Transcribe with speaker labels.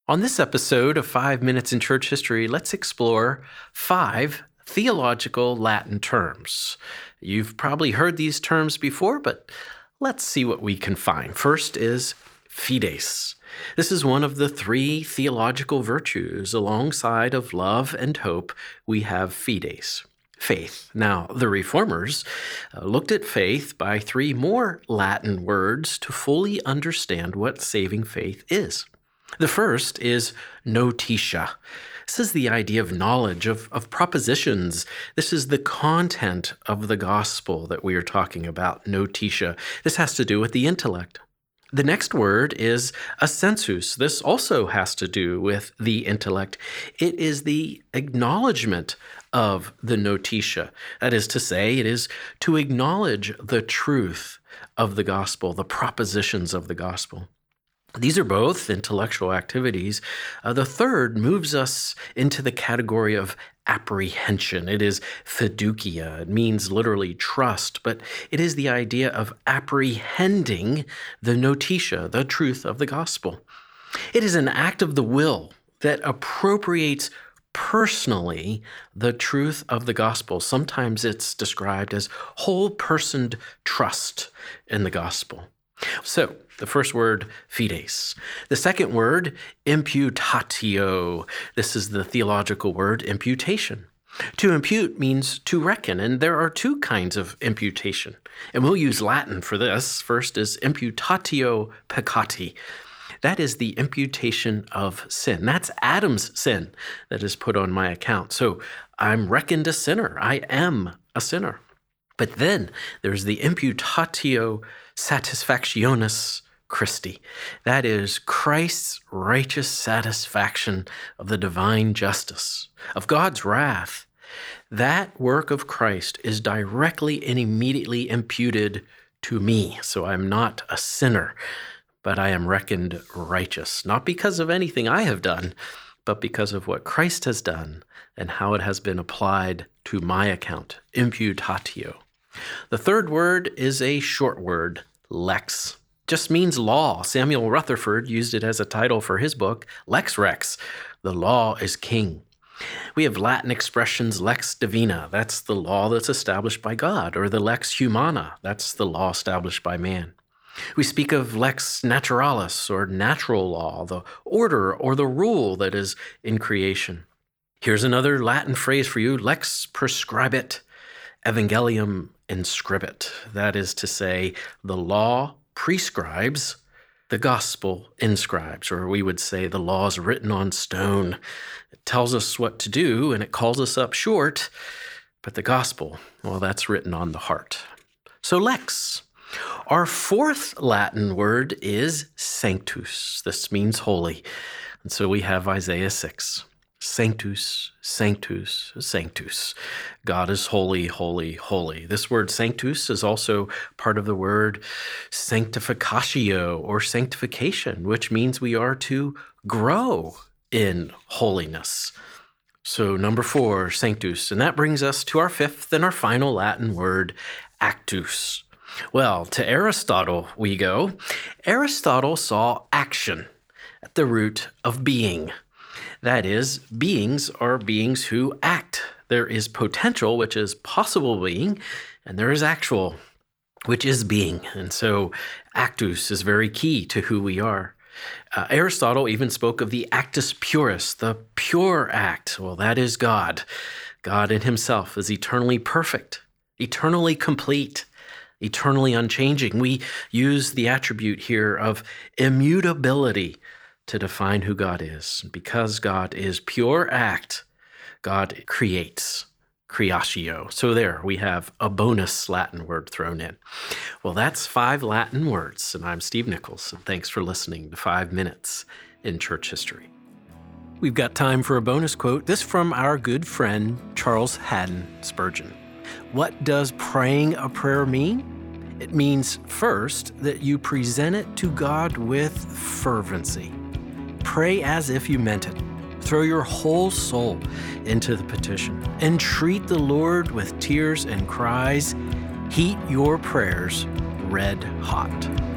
Speaker 1: On this episode of 5 Minutes in Church History, let's explore 5 theological Latin terms. You've probably heard these terms before, but let's see what we can find. First is fides. This is one of the 3 theological virtues. Alongside of love and hope, we have fides, faith. Now, the Reformers looked at faith by 3 more Latin words to fully understand what saving faith is. The first is notitia. This is the idea of knowledge, of propositions. This is the content of the gospel that we are talking about, notitia. This has to do with the intellect. The next word is assensus. This also has to do with the intellect. It is the acknowledgement of the notitia. That is to say, it is to acknowledge the truth of the gospel, the propositions of the gospel. These are both intellectual activities. The third moves us into the category of apprehension. It is fiducia. It means literally trust, but it is the idea of apprehending the notitia, the truth of the gospel. It is an act of the will that appropriates personally the truth of the gospel. Sometimes it's described as whole-personed trust in the gospel. So, the first word, fides. The second word, imputatio. This is the theological word, imputation. To impute means to reckon, and there are 2 kinds of imputation. And we'll use Latin for this. First is imputatio peccati. That is the imputation of sin. That's Adam's sin that is put on my account. So I'm reckoned a sinner. I am a sinner. But then there's the imputatio satisfactionis Christi. That is Christ's righteous satisfaction of the divine justice, of God's wrath. That work of Christ is directly and immediately imputed to me. So I'm not a sinner, but I am reckoned righteous, not because of anything I have done, but because of what Christ has done and how it has been applied to my account, imputatio. The third word is a short word, lex. Just means law. Samuel Rutherford used it as a title for his book, Lex Rex, The Law is King. We have Latin expressions, lex divina, that's the law that's established by God, or the lex humana, that's the law established by man. We speak of lex naturalis, or natural law, the order or the rule that is in creation. Here's another Latin phrase for you, lex prescribit, evangelium inscribit. That is to say, the law prescribes, the gospel inscribes, or we would say the law is written on stone. It tells us what to do and it calls us up short, but the gospel, well, that's written on the heart. So lex. Our fourth Latin word is sanctus. This means holy. And so we have Isaiah 6. Sanctus, sanctus, sanctus. God is holy, holy, holy. This word sanctus is also part of the word sanctificatio, or sanctification, which means we are to grow in holiness. So number 4, sanctus. And that brings us to our 5th and our final Latin word, actus. Well, to Aristotle we go. Aristotle saw action at the root of being. That is, beings are beings who act. There is potential, which is possible being, and there is actual, which is being. And so actus is very key to who we are. Aristotle even spoke of the actus purus, the pure act. Well, that is God. God in himself is eternally perfect, eternally complete, eternally unchanging. We use the attribute here of immutability to define who God is. Because God is pure act, God creates, creatio. So there, we have a bonus Latin word thrown in. Well, that's 5 Latin words, and I'm Steve Nichols, and thanks for listening to 5 Minutes in Church History. We've got time for a bonus quote, this from our good friend Charles Haddon Spurgeon. What does praying a prayer mean? It means, first, that you present it to God with fervency. Pray as if you meant it. Throw your whole soul into the petition. Entreat the Lord with tears and cries. Heat your prayers red hot.